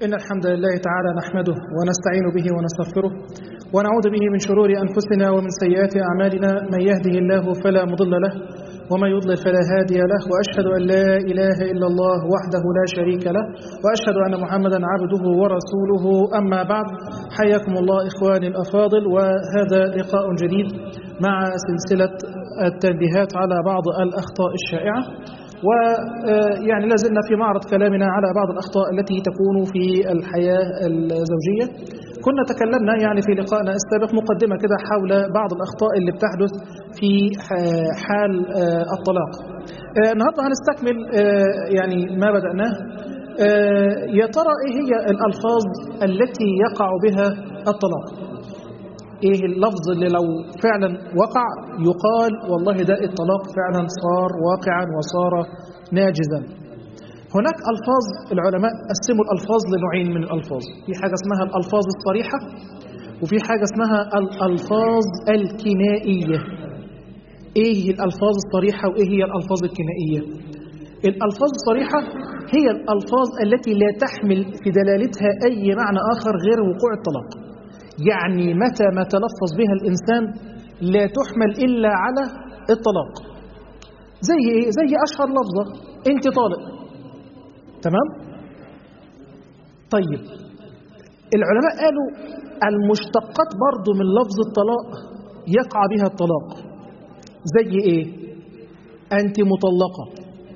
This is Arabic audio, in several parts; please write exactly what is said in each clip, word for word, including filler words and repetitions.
إن الحمد لله تعالى نحمده ونستعين به ونستغفره ونعوذ به من شرور أنفسنا ومن سيئات أعمالنا. من يهده الله فلا مضل له ومن يضلل فلا هادي له، وأشهد أن لا إله إلا الله وحده لا شريك له، وأشهد أن محمدا عبده ورسوله. أما بعد، حياكم الله إخواني الأفاضل، وهذا لقاء جديد مع سلسلة التنبيهات على بعض الأخطاء الشائعة. ويعني لازلنا في معرض كلامنا على بعض الأخطاء التي تكون في الحياة الزوجية. كنا تكلمنا يعني في لقائنا السابق مقدمة كده حول بعض الأخطاء اللي بتحدث في حال الطلاق. النهارده هنستكمل يعني ما بدأناه. يا ترى إيه هي الألفاظ التي يقع بها الطلاق؟ إيه اللفظ اللي لو فعلا وقع يقال والله ده الطلاق فعلا صار واقعا وصار ناجزا؟ هناك ألفاظ العلماء قسموا الألفاظ لنوعين من الألفاظ. في حاجة اسمها الألفاظ الصريحة، وفي حاجة اسمها الألفاظ الكنائية. إيه الألفاظ الصريحة وإيه هي الألفاظ الكنائية؟ الألفاظ الصريحة هي الألفاظ التي لا تحمل في دلالتها أي معنى آخر غير وقوع الطلاق. يعني متى ما تلفظ بها الإنسان لا تحمل إلا على الطلاق. زي إيه؟ زي أشهر لفظة أنت طالق. تمام؟ طيب العلماء قالوا المشتقات برضو من لفظ الطلاق يقع بها الطلاق. زي إيه؟ أنت مطلقة،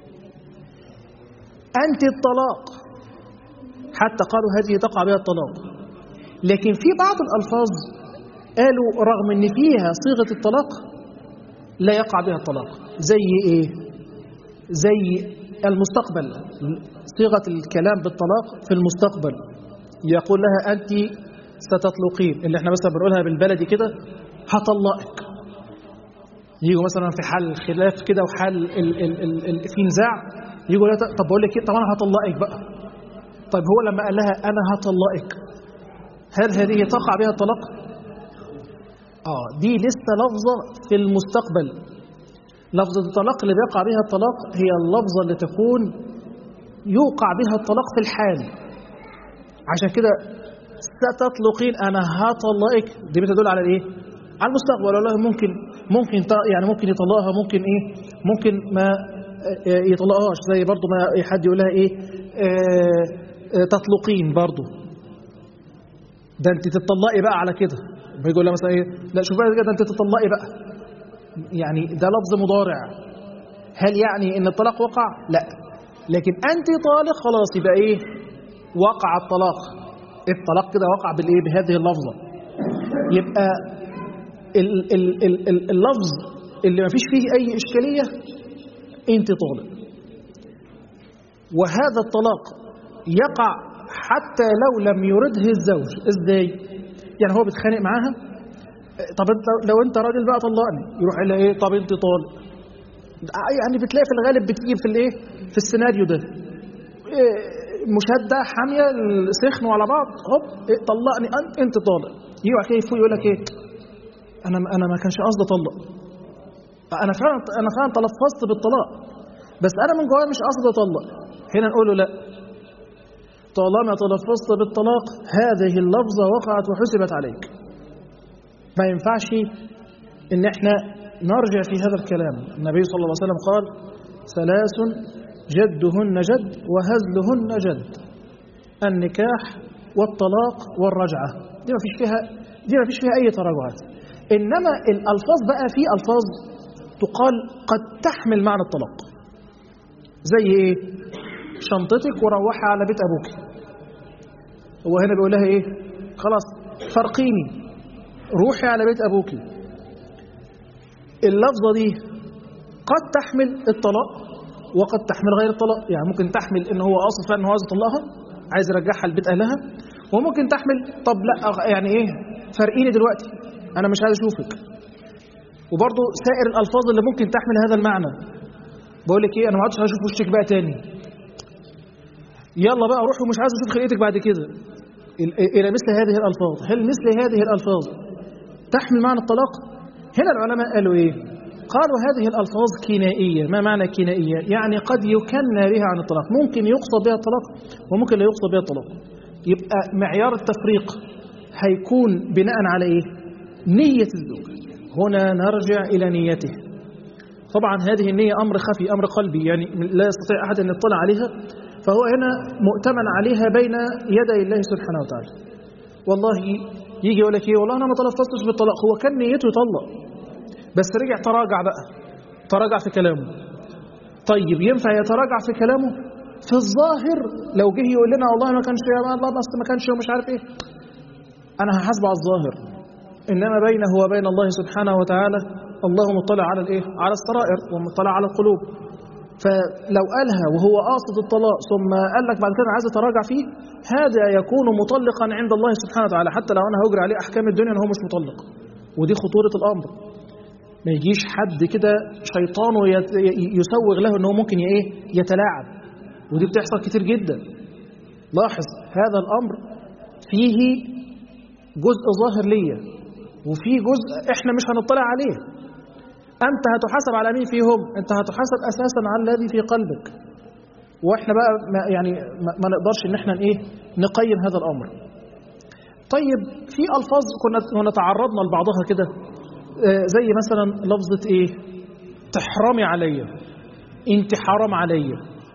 أنت الطلاق، حتى قالوا هذه تقع بها الطلاق. لكن في بعض الألفاظ قالوا رغم أن فيها صيغة الطلاق لا يقع بها الطلاق. زي إيه؟ زي المستقبل، صيغة الكلام بالطلاق في المستقبل. يقول لها أنت ستطلقين، اللي احنا مثلا بنقولها بالبلدي كده هطلقك. يجوا مثلا في حال خلاف كده وحال ال ال ال ال في نزاع، يجوا لها طب بقول لك ايه، طب انا هطلقك بقى. طيب هو لما قال لها انا هطلقك، هل هذه تقع بها الطلاق؟ اه دي لسه لفظة في المستقبل. لفظة الطلاق اللي بيقع بها الطلاق هي اللفظة اللي تكون يوقع بها الطلاق في الحال. عشان كده ستطلقين، انا هطلقك، دي بتدل على الايه؟ على المستقبل. والله ممكن ممكن يعني ممكن يطلقها، ممكن ايه، ممكن ما يطلقهاش. زي برضو ما حد يقول لها ايه، آه تطلقين برضو، ده انت تطلقي بقى على كده. بيقول لها مثلا ايه، لا شوف بقى ده انت تطلقي بقى، يعني ده لفظ مضارع. هل يعني ان الطلاق وقع؟ لا، لكن انت طالق خلاص يبقى ايه، وقع الطلاق. الطلاق كده وقع بالايه، بهذه اللفظه. يبقى ال ال ال ال اللفظ اللي ما فيش فيه اي اشكاليه انت طالق. وهذا الطلاق يقع حتى لو لم يرده الزوج. ازاي؟ يعني هو بيتخانق معاها، طب انت لو انت راجل بقى طلقني، يروح يقول ايه، طب انت طالق. يعني بتلاقي في الغالب بتيجي في الايه، في السيناريو ده إيه، مشاده حاميه سخنوا على بعض، هوب إيه، طلقني انت انت طالق. يقع كده يفوق يقول لك ايه، انا انا ما كانش قصدي اطلق، انا فعلا انا فعلا تلفظت بالطلاق، بس انا من جوايا مش قصدي اطلق. هنا نقول له لا، طالما تلفظت بالطلاق هذه اللفظة وقعت وحسبت عليك. ما ينفعش ان احنا نرجع في هذا الكلام. النبي صلى الله عليه وسلم قال ثلاث جدهن جد وهزلهن جد: النكاح والطلاق والرجعة. دي ما فيش فيها دي ما فيش فيها اي تراجعات. انما الالفاظ بقى، في الفاظ تقال قد تحمل معنى الطلاق. زي ايه؟ شنطتك وروحي على بيت ابوك. هو هنا بيقول لها ايه، خلاص فرقيني، روحي على بيت ابوك. اللفظه دي قد تحمل الطلاق وقد تحمل غير الطلاق. يعني ممكن تحمل ان هو اصلا فعلا هو عايز يطلقها، عايز يرجعها لبيت اهلها، وممكن تحمل طب لا يعني ايه، فرقيني دلوقتي انا مش عايز اشوفك. وبرضه سائر الالفاظ اللي ممكن تحمل هذا المعنى، بقول لك ايه، انا ما عادش هشوف وشك بقى تاني، يلا بقى روحي ومش عايز اشوف خلقتك بعد كده، الى مثل هذه الالفاظ. هل مثل هذه الالفاظ تحمل معنى الطلاق؟ هنا العلماء قالوا ايه، قالوا هذه الالفاظ كنائيه. ما معنى كنائيه؟ يعني قد يكنى بها عن الطلاق، ممكن يقصد بها الطلاق وممكن لا يقصد بها الطلاق. يبقى معيار التفريق هيكون بناء على إيه؟ نية الزوج. هنا نرجع إلى نيته. طبعا هذه النية أمر خفي، أمر قلبي، يعني لا يستطيع أحد أن يطلع عليها، فهو هنا مؤتمن عليها بين يدي الله سبحانه وتعالى. والله يجي يقول لك إيه، والله أنا ما تلفظتش بالطلاق، هو كان نيته يطلق بس رجع تراجع بقى، تراجع في كلامه. طيب ينفع يتراجع في كلامه؟ في الظاهر لو جه يقول لنا والله ما كانش يا الله بس ما كانش ومش عارف إيه، أنا هحاسبه على الظاهر، إنما بينه وبين الله سبحانه وتعالى الله مطلع على الإيه؟ على السرائر ومطلع على القلوب. فلو قالها وهو قاصد الطلاق ثم قال لك بعد كده عايز اتراجع فيه، هذا يكون مطلقا عند الله سبحانه وتعالى، حتى لو انا هجري عليه احكام الدنيا ان هو مش مطلق. ودي خطورة الامر. ما يجيش حد كده شيطانه يسوغ له ان هو ممكن ايه يتلاعب، ودي بتحصل كتير جدا. لاحظ هذا الامر فيه جزء ظاهر ليا وفي جزء احنا مش هنطلع عليه. أنت هتحاسب على مين فيهم؟ أنت هتحاسب أساسا على الذي في قلبك، وإحنا بقى ما يعني ما, ما نقدرش إن إحنا إيه نقيم هذا الأمر. طيب في ألفاظ كنا كنا تعرضنا لبعضها كده، آه زي مثلا لفظة إيه؟ تحرمي عليا، أنت حرام عليا،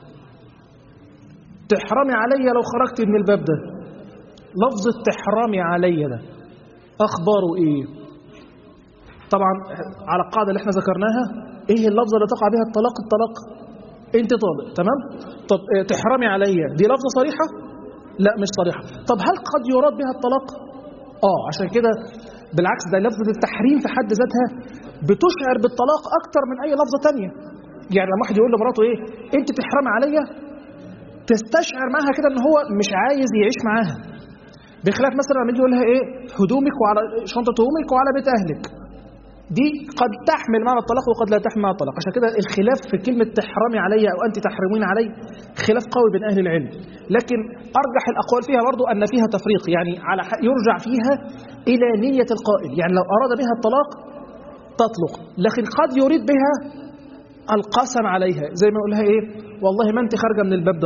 تحرمي عليا لو خرجت من الباب ده. لفظة تحرمي عليا ده أخباره إيه؟ طبعا على القاعدة اللي احنا ذكرناها، ايه اللفظة اللي تقع بها الطلاق؟ الطلاق انت طالق، تمام؟ طب تحرمي عليا دي لفظة صريحة؟ لا مش صريحة. طب هل قد يراد بها الطلاق؟ اه عشان كده بالعكس ده لفظة التحريم في حد ذاتها بتشعر بالطلاق اكتر من اي لفظة تانية. يعني لما واحد يقول لمراته ايه انت تحرمي عليا، تستشعر معها كده ان هو مش عايز يعيش معاها، بخلاف مثلا لما يجي يقول لها ايه هدومك وعلى شنطة هدومك وعلى بيت اهلك، دي قد تحمل معنى الطلاق وقد لا تحمل معنى الطلاق. عشان كده الخلاف في كلمة تحرمي علي أو أنت تحرمين علي خلاف قوي بين أهل العلم، لكن أرجح الأقوال فيها برضو أن فيها تفريق، يعني على يرجع فيها إلى نية القائل. يعني لو أراد بها الطلاق تطلق، لكن قد يريد بها القسم عليها، زي ما يقولها إيه والله ما أنت خارجة من الباب ده،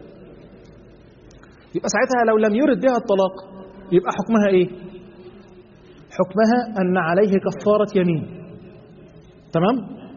يبقى ساعتها لو لم يرد بها الطلاق يبقى حكمها إيه؟ حكمها أن عليه كفارة يمين. تمام؟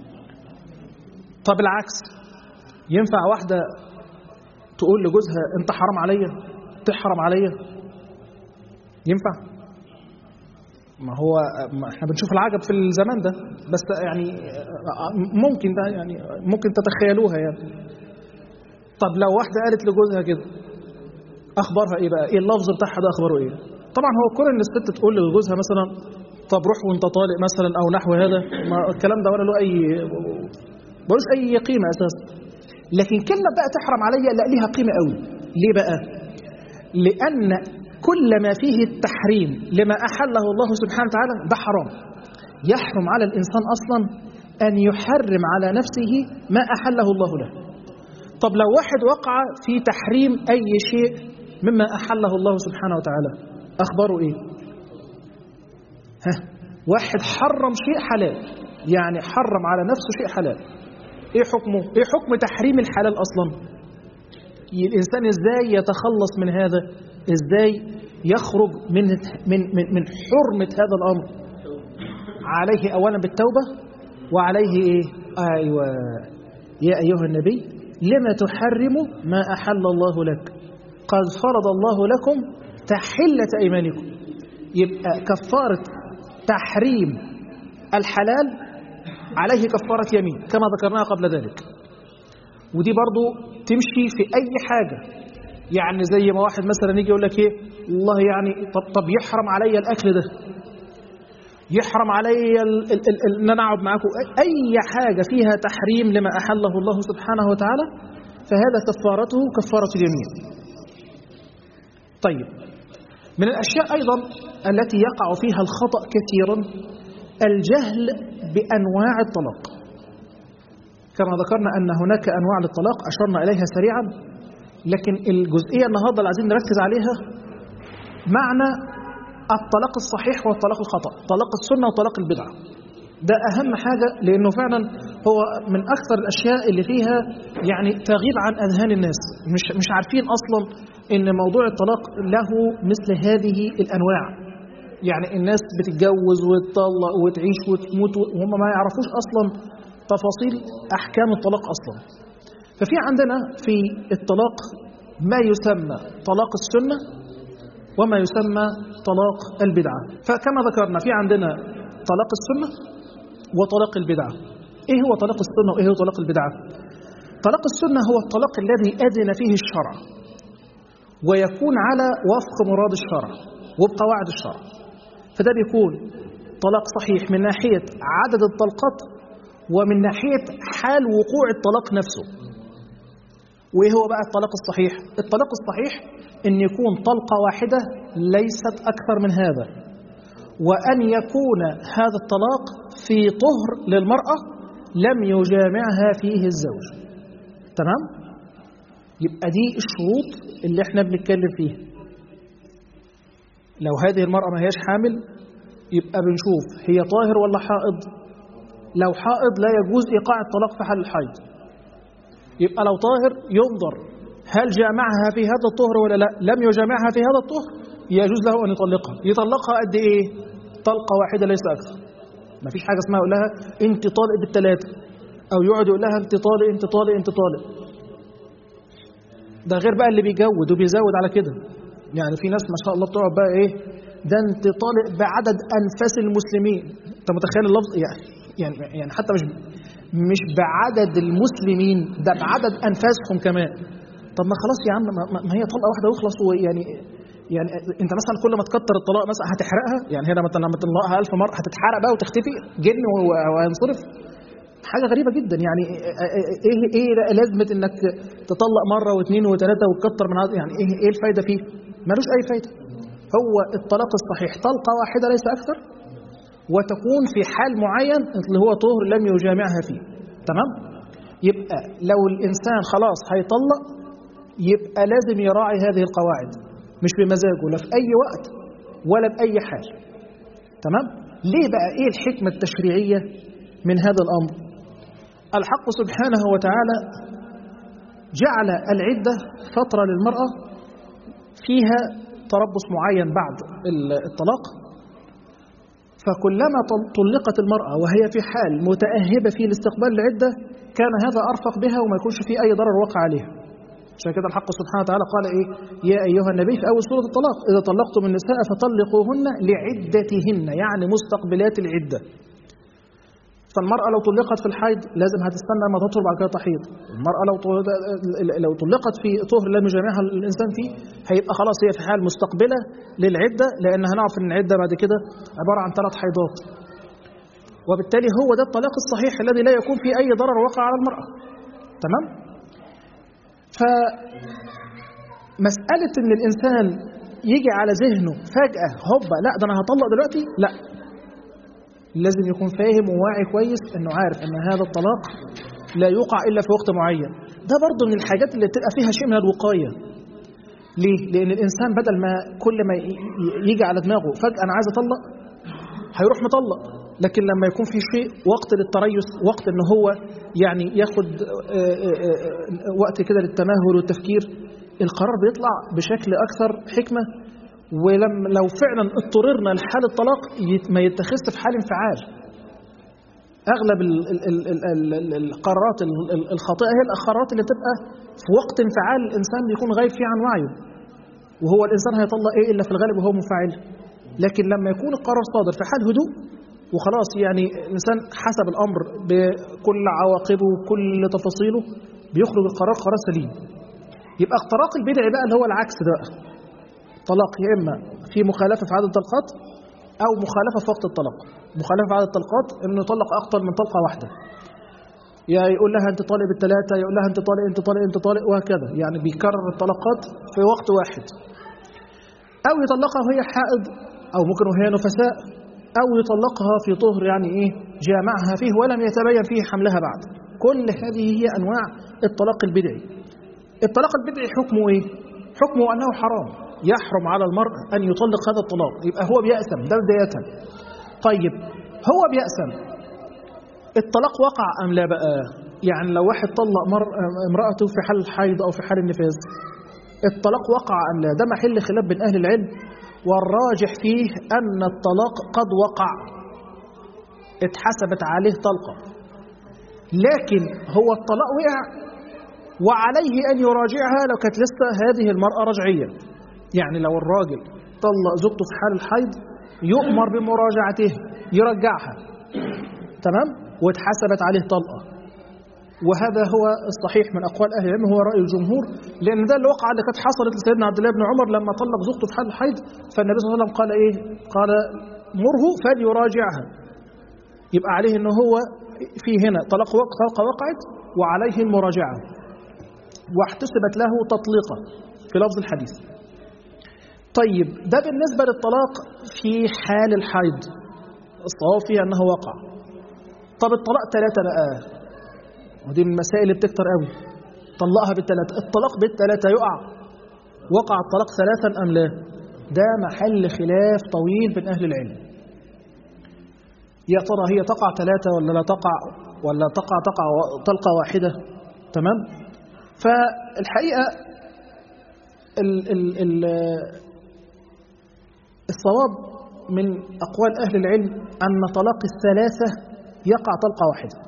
طب العكس، ينفع واحدة تقول لجوزها أنت حرام عليا، تحرم عليا؟ ينفع؟ ما هو ما احنا بنشوف العجب في الزمان ده، بس يعني ممكن ده يعني ممكن تتخيلوها يعني. طب لو واحدة قالت لجوزها كده أخبارها إيه بقى؟ إيه اللفظ بتاعها ده أخباره إيه؟ طبعا هو كل ان الست تقول لجوزها مثلا طب روح وانت طالق مثلا او نحو هذا، ما الكلام ده ولا له اي ملوش اي قيمه اساسا. لكن كلمه بقى تحرم عليا لا ليها قيمه قوي. ليه بقى؟ لان كل ما فيه التحريم لما احله الله سبحانه وتعالى ده حرام. يحرم على الانسان اصلا ان يحرم على نفسه ما احله الله له. طب لو واحد وقع في تحريم اي شيء مما احله الله سبحانه وتعالى أخباره إيه؟ ها واحد حرم شيء حلال، يعني حرم على نفسه شيء حلال، إيه حكمه؟ إيه حكم تحريم الحلال أصلا؟ الإنسان إزاي يتخلص من هذا؟ إزاي يخرج من من من, من حرمة هذا الأمر؟ عليه أولا بالتوبة، وعليه إيه؟ أيوة يا أيها النبي لما تحرم ما أحل الله لك قد فرض الله لكم تحلة أيمانكم. يبقى كفارة تحريم الحلال عليه كفارة يمين كما ذكرناها قبل ذلك. ودي برضو تمشي في أي حاجة، يعني زي ما واحد مثلا يجي يقول لك إيه والله يعني طب, طب يحرم علي الأكل ده، يحرم علي أن أنا أقعد معكم، أي حاجة فيها تحريم لما أحله الله سبحانه وتعالى فهذا كفارته كفارة اليمين. طيب من الأشياء أيضا التي يقع فيها الخطأ كثيرا الجهل بأنواع الطلاق. كما ذكرنا أن هناك أنواع للطلاق أشرنا إليها سريعا، لكن الجزئية النهاردة اللي عايزين نركز عليها معنى الطلاق الصحيح والطلاق الخطأ، طلاق السنة وطلاق البدعة. ده أهم حاجة، لأنه فعلا هو من أكثر الأشياء اللي فيها يعني تغيب عن أذهان الناس، مش مش عارفين أصلا إن موضوع الطلاق له مثل هذه الأنواع. يعني الناس بتتجوز وتطلق وتعيش وتموت وهم ما يعرفوش أصلا تفاصيل أحكام الطلاق أصلا. ففي عندنا في الطلاق ما يسمى طلاق السنة وما يسمى طلاق البدعة. فكما ذكرنا في عندنا طلاق السنة وطلاق البدعة. إيه هو طلاق السنة وإيه هو طلاق البدعة؟ طلاق السنة هو الطلاق الذي أذن فيه الشرع ويكون على وفق مراد الشرع وبقواعد الشرع، فده بيكون طلاق صحيح من ناحية عدد الطلقات ومن ناحية حال وقوع الطلاق نفسه. وإيه هو بقى الطلاق الصحيح؟ الطلاق الصحيح إن يكون طلقة واحدة ليست أكثر من هذا، وأن يكون هذا الطلاق في طهر للمرأة لم يجامعها فيه الزوج. تمام؟ يبقى دي الشروط اللي احنا بنتكلم فيها. لو هذه المرأة ما هيش حامل يبقى بنشوف هي طاهر ولا حائض. لو حائض لا يجوز إيقاع الطلاق في حال الحيض. يبقى لو طاهر ينظر هل جامعها في هذا الطهر ولا لا. لم يجامعها في هذا الطهر يجوز له أن يطلقها. يطلقها قد إيه؟ طلقة واحدة ليس أكثر. ما فيش حاجة اسمها يقول لها أنت طالق بالثلاثة، أو يقعد يقول لها أنت طالق أنت طالق أنت طالق. ده غير بقى اللي بيجود وبيزود على كده. يعني في ناس ما شاء الله بتقعد بقى إيه، ده أنت طالق بعدد أنفاس المسلمين. أنت متخيل اللفظ؟ يعني يعني يعني حتى مش مش بعدد المسلمين، ده بعدد أنفاسهم كمان. طب ما خلاص يا عم، ما هي طلقة واحدة ويخلص. ويعني يعني انت مثلا كل ما تكتر الطلاق مثلا هتحرقها. يعني هنا مثلا لما تطلقها ألف مرة هتتحرق بقى وتختفي جن وهينصرف. حاجة غريبة جدا. يعني ايه ايه لازمة انك تطلق مرة واثنين وثلاثة وتكتر من عدد؟ يعني ايه ايه الفايدة فيه؟ ملوش اي فايدة. هو الطلاق الصحيح طلقة واحدة ليس أكثر، وتكون في حال معين اللي هو طهر لم يجامعها فيه. تمام؟ يبقى لو الإنسان خلاص هيطلق يبقى لازم يراعي هذه القواعد، مش بمزاجه لا في أي وقت ولا بأي حال. تمام؟ ليه بقى؟ إيه الحكمة التشريعية من هذا الأمر؟ الحق سبحانه وتعالى جعل العدة فترة للمرأة فيها تربص معين بعد الطلاق. فكلما طلقت المرأة وهي في حال متأهبة في الاستقبال العدة كان هذا أرفق بها وما يكونش فيه أي ضرر وقع عليها. عشان كده الحق سبحانه وتعالى قال إيه؟ يا أيها النبي في أول سورة الطلاق إذا طلقتم النساء فطلقوهن لعدتهن، يعني مستقبلات العدة. فالمرأة لو طلقت في الحيض لازم هتستنى ما تطهر بعد كده تحيض. المرأة لو لو طلقت في طهر لم يجامعها الإنسان فيه هيبقى خلاص هي في حال مستقبلة للعدة، لأن هنعرف إن العدة بعد كده عبارة عن ثلاث حيضات. وبالتالي هو ده الطلاق الصحيح الذي لا يكون فيه أي ضرر وقع على المرأة. تمام؟ فمسألة إن الإنسان يجي على ذهنه فجأة هوبا لا ده أنا هطلق دلوقتي، لا، لازم يكون فاهم وواعي كويس إنه عارف إن هذا الطلاق لا يوقع إلا في وقت معين. ده برضه من الحاجات اللي بتبقى فيها شيء من الوقاية. ليه؟ لأن الإنسان بدل ما كل ما يجي على دماغه فجأة أنا عايز أطلق هيروح مطلق. لكن لما يكون في شيء وقت للتريث، وقت إن هو يعني ياخد وقت كده للتمهل والتفكير، القرار بيطلع بشكل أكثر حكمة. ولما لو فعلا اضطررنا لحال الطلاق ما يتخذش في حال انفعال. أغلب القرارات الخاطئة هي القرارات اللي تبقى في وقت انفعال الإنسان بيكون غايب فيه عن وعيه، وهو الإنسان هيطلق إيه إلا في الغالب وهو منفعل. لكن لما يكون القرار صادر في حال هدوء وخلاص، يعني الإنسان حسب الأمر بكل عواقبه وكل تفاصيله بيخرج القرار قرار سليم. يبقى الطلاق البدعي بقى اللي هو العكس ده بقى، طلاق يا إما في مخالفة في عدد الطلقات أو مخالفة في وقت الطلاق. مخالفة في عدد الطلقات إنه يطلق أكثر من طلقة واحدة، يا يقول لها أنت طالق بالثلاثة، يقول لها أنت طالق أنت طالق أنت طالق وهكذا، يعني بيكرر الطلقات في وقت واحد. أو يطلقها وهي حائض، أو ممكن وهي نفساء، أو يطلقها في طهر يعني إيه جامعها فيه ولم يتبين فيه حملها بعد. كل هذه هي أنواع الطلاق البدعي. الطلاق البدعي حكمه إيه؟ حكمه أنه حرام، يحرم على المرء أن يطلق هذا الطلاق. يبقى هو بيأثم، ده بداية. طيب هو بيأثم، الطلاق وقع أم لا بقى؟ يعني لو واحد طلق امرأته في حال الحيض أو في حال النفاس، الطلاق وقع أم لا؟ ده محل خلاف بين أهل العلم، والراجح فيه أن الطلاق قد وقع، اتحسبت عليه طلقة، لكن هو الطلاق وقع وعليه أن يراجعها لو كانت لسه هذه المرأة رجعية. يعني لو الراجل طلق زوجته في حال الحيض يؤمر بمراجعته، يرجعها، تمام، واتحسبت عليه طلقة. وهذا هو الصحيح من أقوال أهل العلم، هو رأي الجمهور، لأن ده الواقعة اللي كانت حصلت لسيدنا عبد الله بن عمر لما طلق زوجته في حال الحيض، فالنبي صلى الله عليه وسلم قال إيه؟ قال مره فليراجعها. يبقى عليه إنه هو في هنا طلق طلقة وقعت وعليه المراجعة، واحتسبت له تطليقة في لفظ الحديث. طيب ده بالنسبة للطلاق في حال الحيض، الصواب فيها أنه وقع. طب الطلاق ثلاثة بقى، ودي من المسائل اللي بتكتر قوي، طلقها بالثلاثة، الطلاق بالثلاثة يقع، وقع الطلاق ثلاثا أم لا؟ ده محل خلاف طويل بين أهل العلم. يا ترى هي تقع ثلاثة ولا لا تقع، ولا تقع تقع طلقة واحدة؟ تمام. فالحقيقة ال ال ال الصواب من أقوال أهل العلم أن طلاق الثلاثة يقع طلقة واحدة،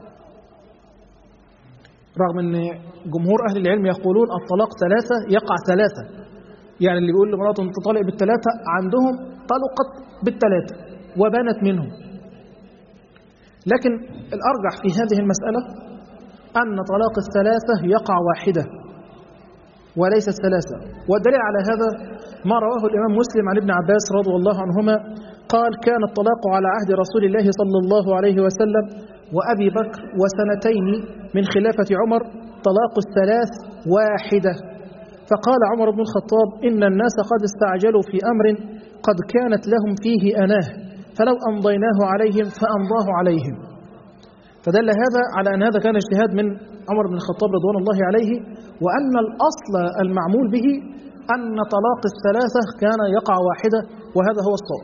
رغم أن جمهور أهل العلم يقولون الطلاق ثلاثة يقع ثلاثة، يعني اللي بيقول لمراته أنت طالق بالثلاثة عندهم طلقت بالثلاثة وبانت منهم. لكن الأرجح في هذه المسألة أن طلاق الثلاثة يقع واحدة وليس الثلاثة، والدليل على هذا ما رواه الإمام مسلم عن ابن عباس رضي الله عنهما قال كان الطلاق على عهد رسول الله صلى الله عليه وسلم وأبي بكر وسنتين من خلافة عمر طلاق الثلاث واحدة، فقال عمر بن الخطاب إن الناس قد استعجلوا في أمر قد كانت لهم فيه أناه فلو أمضيناه عليهم فأمضاه عليهم. فدل هذا على أن هذا كان اجتهاد من عمر بن الخطاب رضوان الله عليه، وأن الأصل المعمول به أن طلاق الثلاثة كان يقع واحدة، وهذا هو الصواب.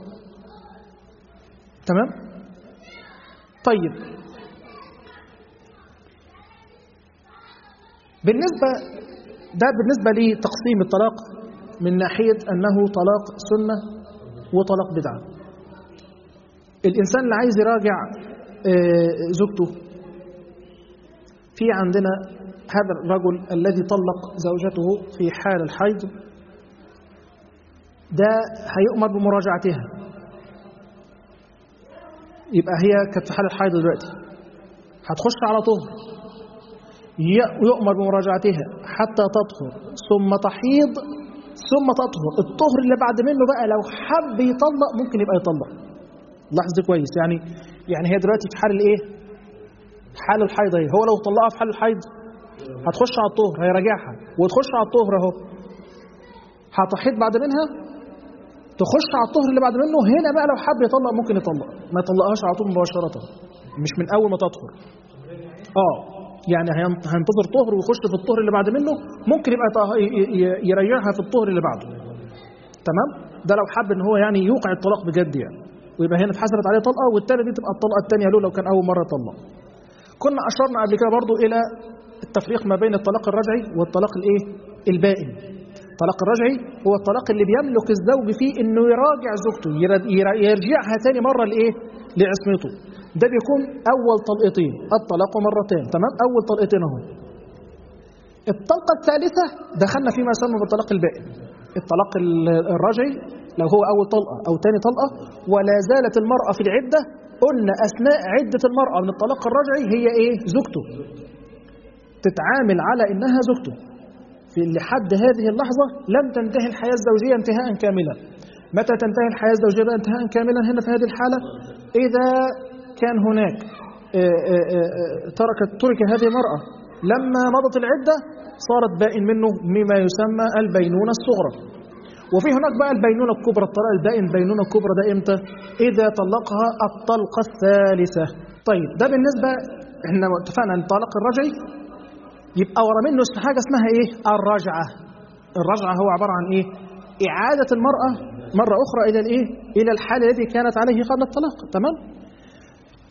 تمام؟ طيب بالنسبة ده بالنسبة لتقسيم الطلاق من ناحية أنه طلاق سنة وطلاق بدعة. الإنسان اللي عايز يراجع زوجته، في عندنا هذا الرجل الذي طلق زوجته في حال الحيض، ده هيؤمر بمراجعتها. يبقى هي كانت في حال الحيض دلوقتي، هتخش على طهر، يؤمر بمراجعتها حتى تطهر ثم تحيض ثم تطهر. الطهر اللي بعد منه بقى لو حب يطلق ممكن يبقى يطلق. لاحظ كويس، يعني يعني هي دلوقتي في حال الايه؟ حال الحيض. اهي هو لو طلقها في حال الحيض هتخش على الطهر، هيراجعها وتخش على الطهر اهو، هتحيض بعد منها تخش على الطهر اللي بعد منه. هنا بقى لو حب يطلق ممكن يطلق، ما يطلقهاش على طول مباشرة، مش من اول ما تطهر. اه يعني هينتظر طهر ويخش في الطهر اللي بعد منه، ممكن يبقى يريحها في الطهر اللي بعده. تمام؟ ده لو حب ان هو يعني يوقع الطلاق بجد يعني، ويبقى هنا اتحسبت عليه طلقه، والتانية دي تبقى الطلقه الثانيه له لو كان اول مره طلق. كنا اشرنا قبل كده برضو الى التفريق ما بين الطلاق الرجعي والطلاق الايه؟ البائن. الطلاق الرجعي هو الطلاق اللي بيملك الزوج فيه انه يراجع زوجته، يرجعها ثاني مره لايه؟ لعصمته. ده بيكون اول طلقتين، الطلاق مرتين. تمام؟ اول طلقتين اهو. الطلقه الثالثه دخلنا فيما يسمى بالطلاق البائن. الطلاق الرجعي لو هو اول طلقه او ثاني طلقه ولا زالت المراه في العده، قلنا اثناء عده المراه من الطلاق الرجعي هي ايه؟ زوجته، تتعامل على انها زوجته في لحد هذه اللحظه، لم تنتهي الحياه الزوجيه انتهاء كاملا. متى تنتهي الحياه الزوجيه بقى انتهاء كاملا؟ هنا في هذه الحاله اذا كان هناك تركت ترك هذه المراه لما مضت العده صارت بائن منه، مما يسمى البينونه الصغرى. وفي هناك بقى البينونه الكبرى، الطلاق البائن البينونه الكبرى ده امتى؟ اذا طلقها الطلقه الثالثه. طيب ده بالنسبه احنا اتفقنا ان الطلاق الرجعي يبقى ورا منه حاجه اسمها ايه؟ الرجعه. الرجعه هو عباره عن ايه؟ اعاده المراه مره اخرى الى الايه؟ الى الحال الذي كانت عليه قبل الطلاق. تمام؟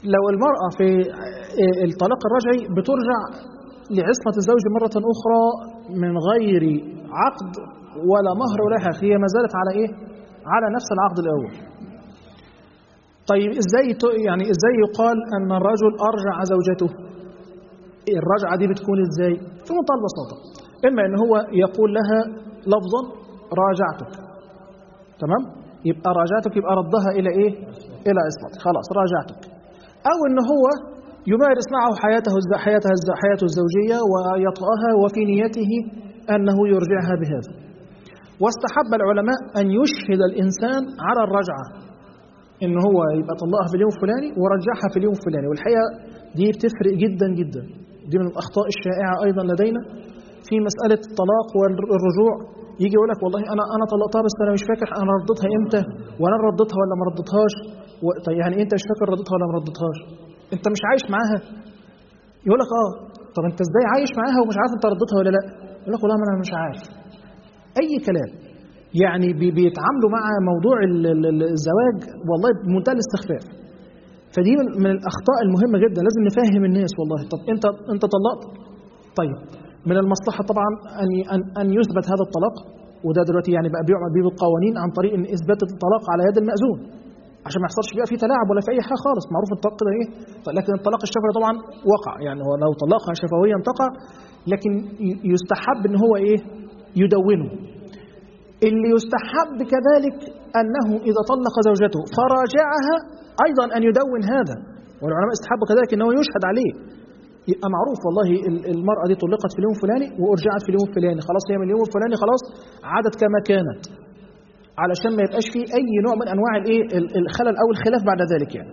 لو المرأة في الطلاق الرجعي بترجع لعصمة الزوج مرة أخرى من غير عقد ولا مهر ولا حاجة، هي ما زالت على إيه؟ على نفس العقد الأول. طيب إزاي يعني إزاي يقال أن الرجل أرجع زوجته؟ الرجعة دي بتكون إزاي؟ في منتهى البساطة، إما إن هو يقول لها لفظا راجعتك، تمام؟ يبقى راجعتك، يبقى ردها إلى إيه؟ إلى عصمتك، خلاص راجعتك. أو إن هو يمارس معه حياته حياته حياته الزوجية ويطأها وفي نيته أنه يرجعها بهذا. واستحب العلماء أن يشهد الإنسان على الرجعة، إن هو يبقى طلقها في اليوم الفلاني ورجعها في اليوم الفلاني. والحقيقة دي بتفرق جدا جدا، دي من الأخطاء الشائعة أيضا لدينا في مسألة الطلاق والرجوع. يجي يقول لك والله أنا أنا طلقتها بس أنا مش فاكر أنا ردتها إمتى، وأنا ردتها ولا ما ردتهاش. طيب يعني أنت مش فاكر ردتها ولا ما ردتهاش؟ أنت مش عايش معاها؟ يقول لك آه. طب أنت إزاي عايش معاها ومش عارف أنت ردتها ولا لأ؟ يقول لك والله أنا مش عارف. أي كلام. يعني بيتعاملوا مع موضوع الزواج والله بمنتهى الاستخفاف. فدي من الأخطاء المهمة جدا، لازم نفهم الناس والله. طب أنت أنت طلقت؟ طيب من المصلحة طبعا أن أن أن يثبت هذا الطلاق، وده دلوقتي يعني بقى بيعمل بيه بالقوانين عن طريق إن إثبات الطلاق على يد المأذون، عشان ما يحصلش بقى فيه تلاعب ولا في أي حاجة خالص. معروف الطلاق ده إيه؟ لكن الطلاق الشفوي طبعا وقع، يعني هو لو طلقها شفويا تقع، لكن يستحب إن هو إيه؟ يدونه. اللي يستحب كذلك أنه إذا طلق زوجته فراجعها أيضا أن يدون هذا، والعلماء استحبوا كذلك أنه يشهد عليه. يبقى معروف والله المرأة دي طلقت في اليوم الفلاني وأرجعت في اليوم الفلاني، خلاص هي من اليوم الفلاني خلاص عادت كما كانت، علشان ما يبقاش فيه أي نوع من أنواع الإيه الخلل أو الخلاف بعد ذلك. يعني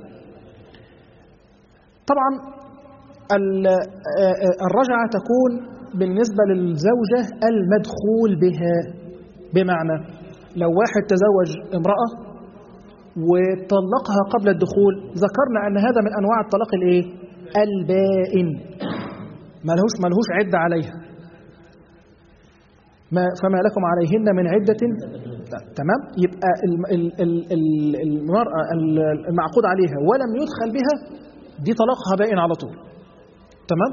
طبعا الرجعة تكون بالنسبة للزوجة المدخول بها، بمعنى لو واحد تزوج امرأة وطلقها قبل الدخول، ذكرنا أن هذا من أنواع الطلاق الإيه؟ البائن، ملهوش ملهوش عدة عليها، ما فما لكم عليهن من عدة. تمام؟ يبقى المرأة المعقود عليها ولم يدخل بها دي طلاقها بائن على طول. تمام؟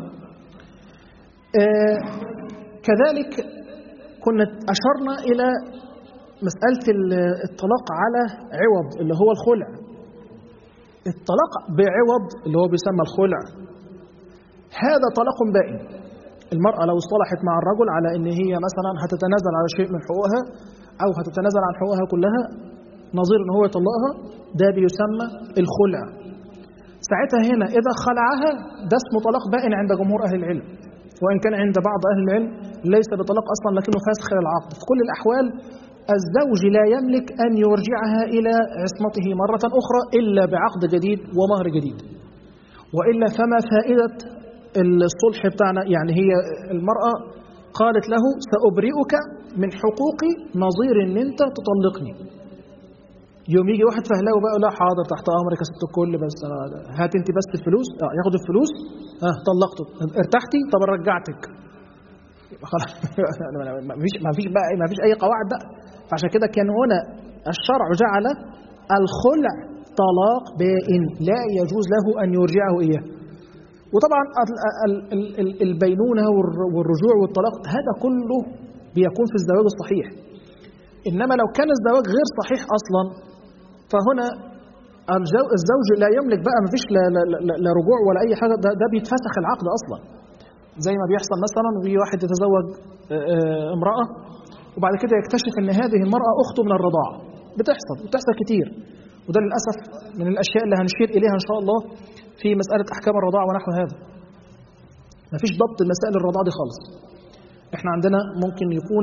آه كذلك كنا أشرنا إلى مسألة الطلاق على عوض اللي هو الخلع. الطلاق بعوض اللي هو بيسمى الخلع هذا طلاق بائن. المرأة لو اصطلحت مع الرجل على ان هي مثلا هتتنازل على شيء من حقوقها او هتتنازل عن حقوقها كلها نظير ان هو يطلقها، ده بيسمى الخلع. ساعتها هنا اذا خلعها ده اسمه طلاق بائن عند جمهور اهل العلم، وان كان عند بعض اهل العلم ليس بطلاق اصلا لكنه فسخ للعقد. في كل الاحوال الزوج لا يملك ان يرجعها الى عصمته مرة اخرى الا بعقد جديد ومهر جديد، والا فما فائدة الصلح بتاعنا؟ يعني هي المرأة قالت له سأبرئك من حقوقي نظير ان انت تطلقني. يوم يجي واحد فهلاوي بقى لا حاضر تحت امرك يا ست الكل، بس هات انت بس الفلوس. اه ياخد الفلوس، اه طلقته، ارتحتي، طب رجعتك. خلاص ما فيش ما فيش بقى ما فيش اي قواعد بقى. فعشان كده كان هنا الشرع جعل الخلع طلاق بائن لا يجوز له ان يرجعه اياه. وطبعا البينونة والرجوع والطلاق هذا كله بيكون في الزواج الصحيح. إنما لو كان الزواج غير صحيح أصلا فهنا الزوج لا يملك بقى، مفيش لا, لا, لا, لا رجوع ولا أي حاجة، ده, ده بيتفسخ العقد أصلا. زي ما بيحصل مثلا واحد يتزوج امرأة وبعد كده يكتشف أن هذه المرأة أخته من الرضاعة. بتحصل بتحصل كتير، وده للأسف من الأشياء اللي هنشير إليها إن شاء الله في مسألة أحكام الرضاعة ونحو هذا. مفيش ضبط المسائل الرضاعة دي خالص. احنا عندنا ممكن يكون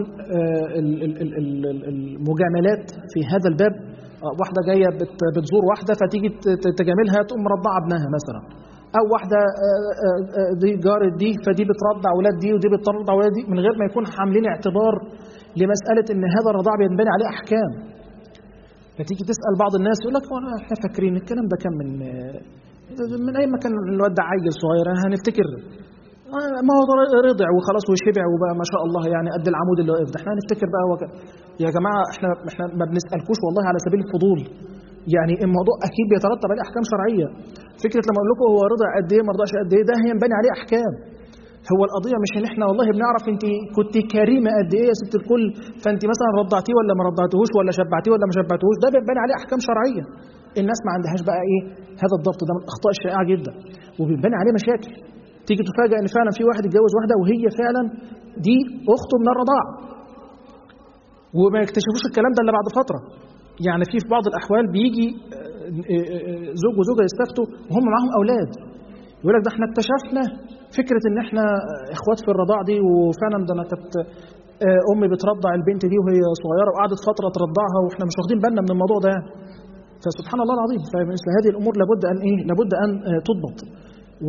المجاملات في هذا الباب، واحدة جاية بتزور واحدة فتيجي تجاملها تقوم مرضعة ابنها مثلا، أو واحدة دي جارة دي فدي بترضع أولاد دي ودي بترضع أولاد دي، من غير ما يكون حاملين اعتبار لمسألة إن هذا الرضاع بينبني عليه أحكام. فتيجي تسأل بعض الناس يقول لك وانا احنا فاكرين الكلام ده كان من من اي ما كان الواد ده عيل صغير هنفتكر ما هو رضع وخلاص وشبع وبقى ما شاء الله يعني قد العمود اللي واقف ده، احنا هنفتكر بقى هو يا جماعه احنا احنا ما بنسالكوش والله على سبيل الفضول، يعني الموضوع اكيد بيترتب عليه احكام شرعيه. فكره لما اقول لكم هو رضع قد ايه ما رضعش قد ايه، ده هينبني عليه احكام. هو القضيه مش ان احنا والله بنعرف انت كنت كريمه قد ايه يا ست الكل، فانت مثلا رضعتيه ولا ما رضعتهوش، ولا شبعتيه ولا ما شبعتهوش، ده بينبني عليه احكام شرعيه. الناس ما عندهاش بقى ايه هذا الضبط، ده من الاخطاء الشائعه جدا، وبينبني عليه مشاكل. تيجي تفاجئ ان فعلا في واحد اتجوز واحده وهي فعلا دي اخته من الرضاعه، وما يكتشفوش الكلام ده الا بعد فتره. يعني في في بعض الاحوال بيجي زوج وزوجه يستفتوا وهم معاهم اولاد، يقول لك ده احنا اكتشفنا فكره ان احنا اخوات في الرضاعه دي، وفعلا ده انا كانت امي بترضع البنت دي وهي صغيره وقعدت فتره ترضعها واحنا مش واخدين بالنا من الموضوع ده. فسبحان الله العظيم. فمثل هذه الامور لابد ان ايه لابد ان تضبط. و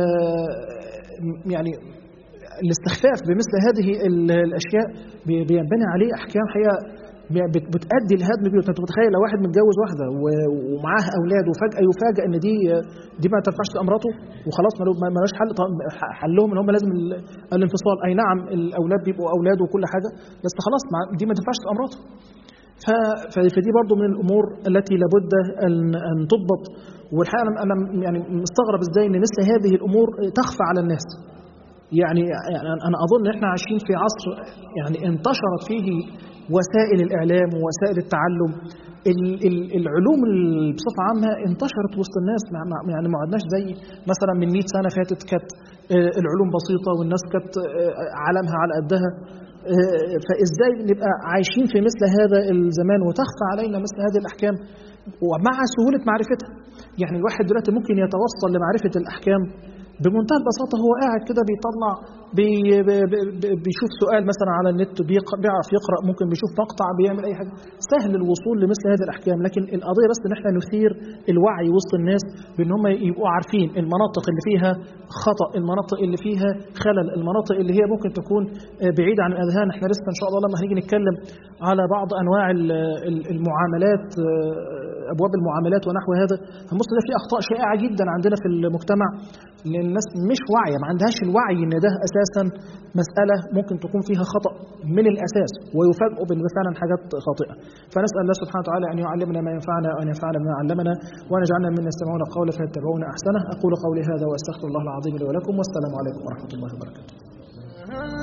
يعني الاستخفاف بمثل هذه الاشياء بينبني عليه احكام حقيقه بتؤدي لهدم بيوت. انت متخيل لو واحد متجوز واحده ومعاه اولاد وفجاه يفاجئ ان دي دي ما تنفعش تبقى مراته وخلاص ما لهاش حل، حلهم ان هم لازم الانفصال. اي نعم الاولاد بيبقوا اولاده وكل حاجه، بس خلاص دي ما تنفعش تبقى مراته. فدي برضو من الامور التي لابد ان ان تضبط. والحقيقه انا يعني مستغرب ازاي ان مثل هذه الامور تخفى على الناس. يعني انا اظن ان احنا عايشين في عصر يعني انتشرت فيه وسائل الاعلام ووسائل التعلم. العلوم بصفه عامه انتشرت وسط الناس، يعني ما عدناش زي مثلا من مئة سنه فاتت كانت العلوم بسيطه والناس كانت عالمها على قدها. فازاي نبقى عايشين في مثل هذا الزمان وتخفى علينا مثل هذه الاحكام ومع سهوله معرفتها؟ يعني الواحد دلوقتي ممكن يتوصل لمعرفه الاحكام بمنتهى البساطه، هو قاعد كده بيطلع بي بي بيشوف سؤال مثلا على النت، بيعرف يقرا، ممكن بيشوف مقطع، بيعمل اي حاجه. سهل الوصول لمثل هذه الاحكام. لكن القضيه بس ان احنا نثير الوعي وسط الناس بان هم يبقوا عارفين المناطق اللي فيها خطا، المناطق اللي فيها خلل، المناطق اللي هي ممكن تكون بعيده عن الاذهان. احنا لسه ان شاء الله لما هنيجي نتكلم على بعض انواع المعاملات، ابواب المعاملات ونحو هذا، هنبص ده في اخطاء شائعه جدا عندنا في المجتمع، لان الناس مش واعيه، ما عندهاش الوعي ان ده اساسا مساله ممكن تكون فيها خطا من الاساس، ويفاجئوا بان فعلا حاجات خاطئه. فنسال الله سبحانه وتعالى ان يعلمنا ما ينفعنا وان ينفعنا بما علمنا، وان يجعلنا ممن يستمعون القول فيتبعون احسنه. اقول قولي هذا واستغفر الله العظيم لي ولكم، والسلام عليكم ورحمه الله وبركاته.